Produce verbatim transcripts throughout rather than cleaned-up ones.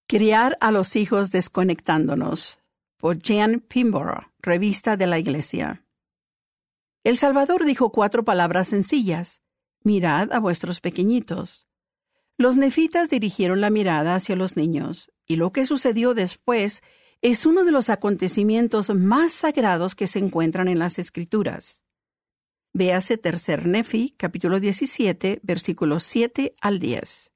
Criar a los hijos desconectándonos, por Jan Pimborough, Revista de la Iglesia. El Salvador dijo cuatro palabras sencillas: mirad a vuestros pequeñitos. Los nefitas dirigieron la mirada hacia los niños, y lo que sucedió después es uno de los acontecimientos más sagrados que se encuentran en las Escrituras. Véase Tercer Nefi, capítulo diecisiete, versículos siete al diez.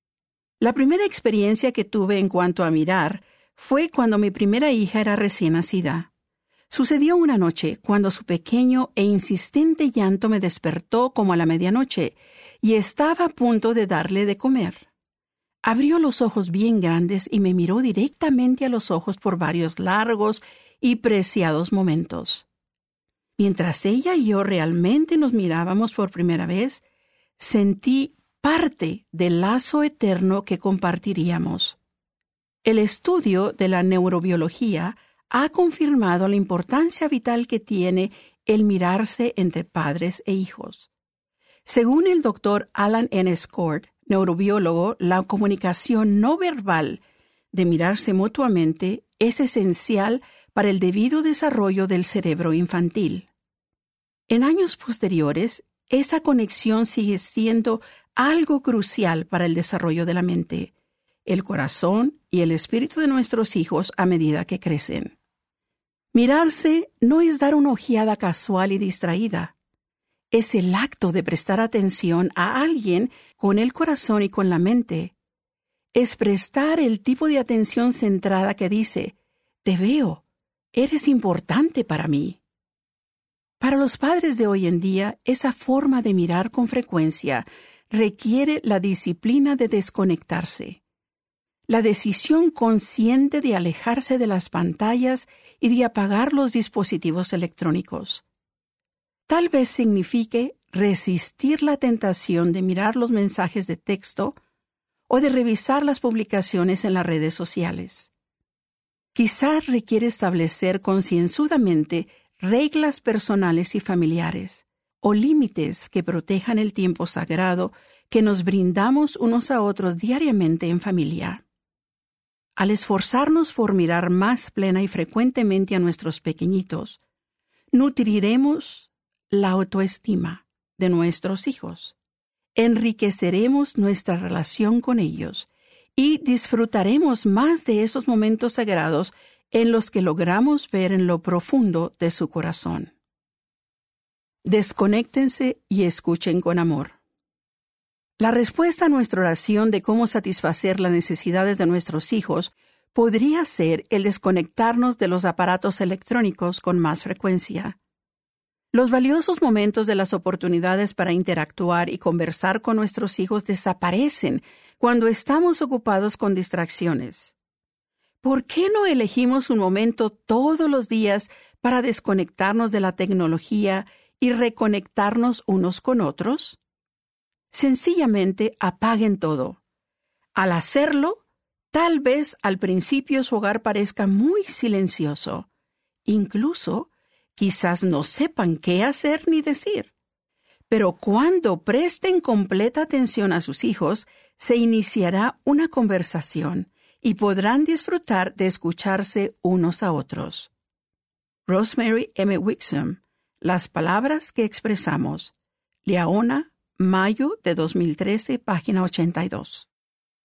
La primera experiencia que tuve en cuanto a mirar fue cuando mi primera hija era recién nacida. Sucedió una noche cuando su pequeño e insistente llanto me despertó como a la medianoche y estaba a punto de darle de comer. Abrió los ojos bien grandes y me miró directamente a los ojos por varios largos y preciados momentos. Mientras ella y yo realmente nos mirábamos por primera vez, sentí parte del lazo eterno que compartiríamos. El estudio de la neurobiología ha confirmado la importancia vital que tiene el mirarse entre padres e hijos. Según el doctor Alan N. Scott, neurobiólogo, la comunicación no verbal de mirarse mutuamente es esencial para el debido desarrollo del cerebro infantil. En años posteriores, esa conexión sigue siendo algo crucial para el desarrollo de la mente, el corazón y el espíritu de nuestros hijos a medida que crecen. Mirarse no es dar una ojeada casual y distraída. Es el acto de prestar atención a alguien con el corazón y con la mente. Es prestar el tipo de atención centrada que dice: te veo, eres importante para mí. Para los padres de hoy en día, esa forma de mirar con frecuencia requiere la disciplina de desconectarse, la decisión consciente de alejarse de las pantallas y de apagar los dispositivos electrónicos. Tal vez signifique resistir la tentación de mirar los mensajes de texto o de revisar las publicaciones en las redes sociales. Quizás requiere establecer concienzudamente reglas personales y familiares, o límites que protejan el tiempo sagrado que nos brindamos unos a otros diariamente en familia. Al esforzarnos por mirar más plena y frecuentemente a nuestros pequeñitos, nutriremos la autoestima de nuestros hijos, enriqueceremos nuestra relación con ellos y disfrutaremos más de esos momentos sagrados en los que logramos ver en lo profundo de su corazón. Desconéctense y escuchen con amor. La respuesta a nuestra oración de cómo satisfacer las necesidades de nuestros hijos podría ser el desconectarnos de los aparatos electrónicos con más frecuencia. Los valiosos momentos de las oportunidades para interactuar y conversar con nuestros hijos desaparecen cuando estamos ocupados con distracciones. ¿Por qué no elegimos un momento todos los días para desconectarnos de la tecnología y reconectarnos unos con otros? Sencillamente apaguen todo. Al hacerlo, tal vez al principio su hogar parezca muy silencioso. Incluso, quizás no sepan qué hacer ni decir. Pero cuando presten completa atención a sus hijos, se iniciará una conversación y podrán disfrutar de escucharse unos a otros. Rosemary M. Wixom, Las palabras que expresamos. Liaona, mayo de dos mil trece, página ochenta y dos.